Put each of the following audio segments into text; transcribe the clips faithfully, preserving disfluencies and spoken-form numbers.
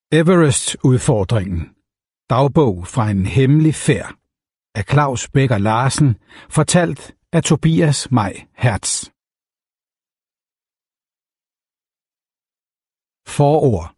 Everest-udfordringen. Dagbog fra en hemmelig færd af Claus Becker Larsen, fortalt af Tobias Maj Hertz. Forord.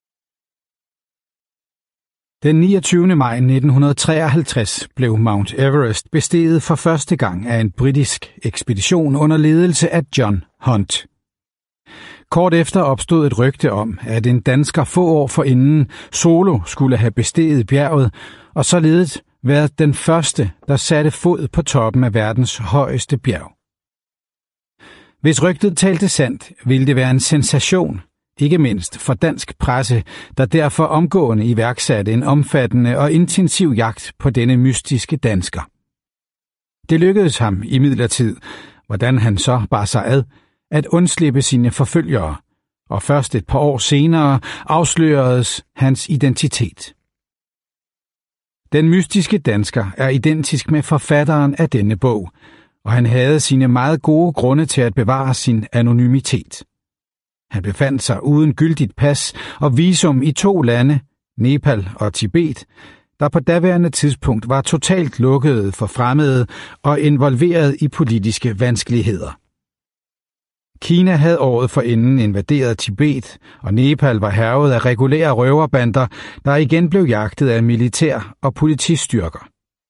Den niogtyvende maj nitten treoghalvtreds blev Mount Everest besteget for første gang af en britisk ekspedition under ledelse af John Hunt. Kort efter opstod et rygte om, at en dansker få år forinden solo skulle have besteget bjerget, og således været den første, der satte fod på toppen af verdens højeste bjerg. Hvis rygtet talte sandt, ville det være en sensation, ikke mindst for dansk presse, der derfor omgående iværksatte en omfattende og intensiv jagt på denne mystiske dansker. Det lykkedes ham imidlertid, hvordan han så bar sig ad, at undslippe sine forfølgere, og først et par år senere afsløredes hans identitet. Den mystiske dansker er identisk med forfatteren af denne bog, og han havde sine meget gode grunde til at bevare sin anonymitet. Han befandt sig uden gyldigt pas og visum i to lande, Nepal og Tibet, der på daværende tidspunkt var totalt lukkede for fremmede og involveret i politiske vanskeligheder. Kina havde året forinden invaderet Tibet, og Nepal var hærget af regulære røverbander, der igen blev jagtet af militær og politistyrker.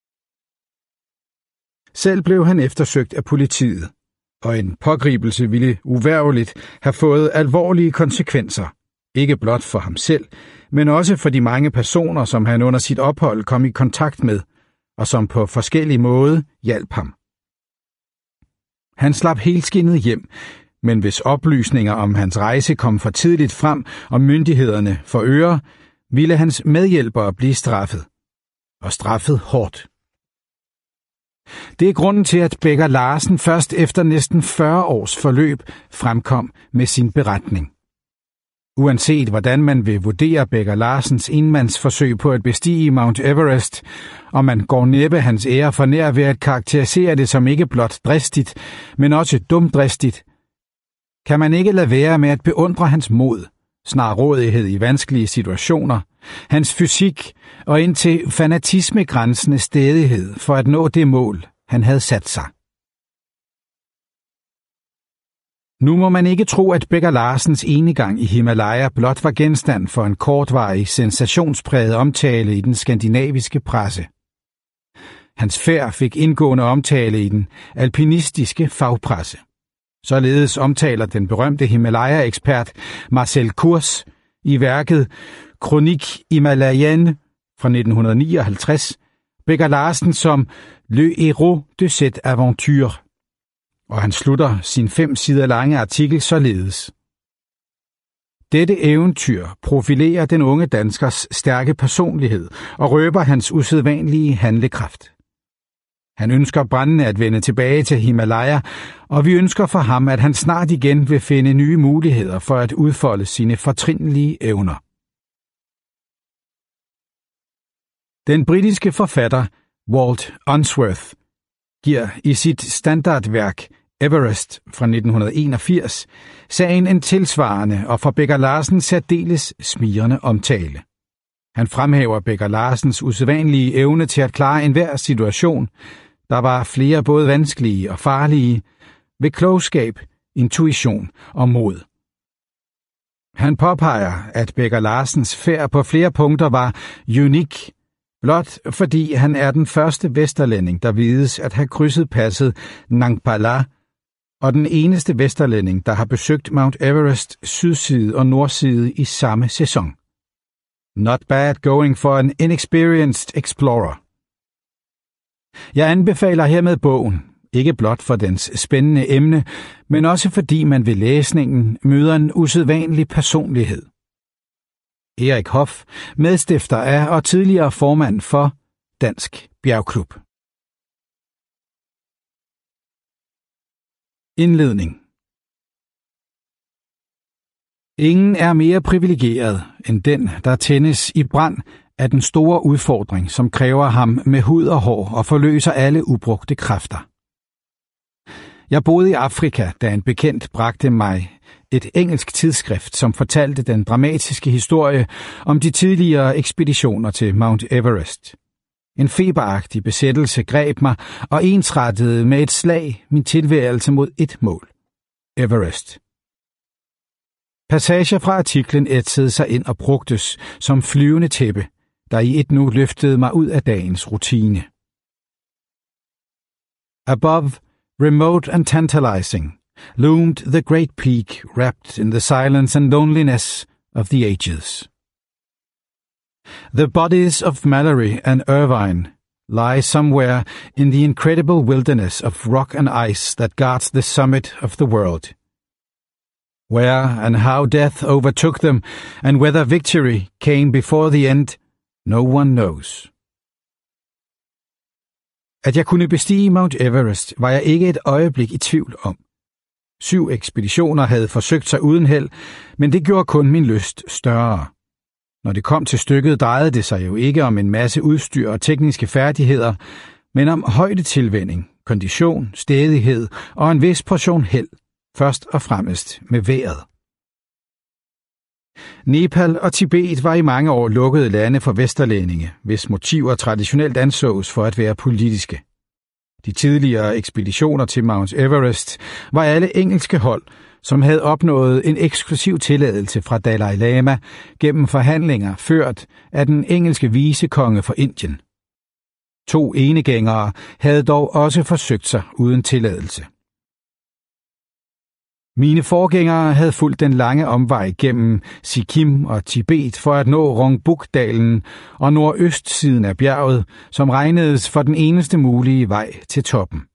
Selv blev han eftersøgt af politiet, og en pågribelse ville uværgeligt have fået alvorlige konsekvenser, ikke blot for ham selv, men også for de mange personer, som han under sit ophold kom i kontakt med, og som på forskellige måder hjalp ham. Han slap helskindet hjem, men hvis oplysninger om hans rejse kom for tidligt frem og myndighederne for øre, ville hans medhjælpere blive straffet. Og straffet hårdt. Det er grunden til, at Becker Larsen først efter næsten fyrre års forløb fremkom med sin beretning. Uanset hvordan man vil vurdere Becker Larsens enmandsforsøg på at bestige Mount Everest, og man går næppe hans ære for nær ved at karakterisere det som ikke blot dristigt, men også dumdristigt, kan man ikke lade være med at beundre hans mod, snarrådighed i vanskelige situationer, hans fysik og indtil fanatisme grænsende stædighed for at nå det mål, han havde sat sig. Nu må man ikke tro, at Becker Larsens enegang i Himalaya blot var genstand for en kortvarig, sensationspræget omtale i den skandinaviske presse. Hans færd fik indgående omtale i den alpinistiske fagpresse. Således omtaler den berømte Himalaya-ekspert Marcel Kurs i værket Chronique Himalayenne fra nitten nioghalvtreds Becker Larsen som Le héros de cette aventure, og han slutter sin fem sider lange artikel således. Dette eventyr profilerer den unge danskers stærke personlighed og røber hans usædvanlige handlekraft. Han ønsker brændende at vende tilbage til Himalaya, og vi ønsker for ham, at han snart igen vil finde nye muligheder for at udfolde sine fortrinlige evner. Den britiske forfatter Walt Unsworth giver i sit standardværk Everest fra nitten enogfirs sagen en tilsvarende og for Becker Larsen særdeles smirrende omtale. Han fremhæver Becker Larsens usædvanlige evne til at klare enhver situation, der var flere både vanskelige og farlige, ved klogskab, intuition og mod. Han påpeger, at Becker Larsens færd på flere punkter var unik, blot fordi han er den første vesterlænding, der vides at have krydset passet Nangpala, og den eneste vesterlænding, der har besøgt Mount Everest sydside og nordside i samme sæson. Not bad going for an inexperienced explorer. Jeg anbefaler hermed bogen, ikke blot for dens spændende emne, men også fordi man ved læsningen møder en usædvanlig personlighed. Erik Hoff, medstifter af og tidligere formand for Dansk Bjergklub. Indledning. Ingen er mere privilegeret end den, der tændes i brand af den store udfordring, som kræver ham med hud og hår og forløser alle ubrugte kræfter. Jeg boede i Afrika, da en bekendt bragte mig et engelsk tidsskrift, som fortalte den dramatiske historie om de tidligere ekspeditioner til Mount Everest. En feberagtig besættelse greb mig og ensrettede med et slag min tilværelse mod et mål: Everest. Passager fra artiklen ætsede sig ind og brugtes som flyvende tæppe, der i et nu løftede mig ud af dagens rutine. Above, remote and tantalizing, loomed the great peak wrapped in the silence and loneliness of the ages. The bodies of Mallory and Irvine lie somewhere in the incredible wilderness of rock and ice that guards the summit of the world. Where and how death overtook them, and whether victory came before the end, no one knows. At jeg kunne bestige Mount Everest, var jeg ikke et øjeblik i tvivl om. Syv ekspeditioner havde forsøgt sig uden held, men det gjorde kun min lyst større. Når det kom til stykket, drejede det sig jo ikke om en masse udstyr og tekniske færdigheder, men om højdetilvænning, kondition, stædighed og en vis portion held, først og fremmest med vejret. Nepal og Tibet var i mange år lukkede lande for vesterlændinge, hvis motiver traditionelt ansås for at være politiske. De tidligere ekspeditioner til Mount Everest var alle engelske hold, som havde opnået en eksklusiv tilladelse fra Dalai Lama gennem forhandlinger ført af den engelske vicekonge for Indien. To enegængere havde dog også forsøgt sig uden tilladelse. Mine forgængere havde fulgt den lange omvej gennem Sikkim og Tibet for at nå Rongbuk-dalen og nordøstsiden af bjerget, som regnedes for den eneste mulige vej til toppen.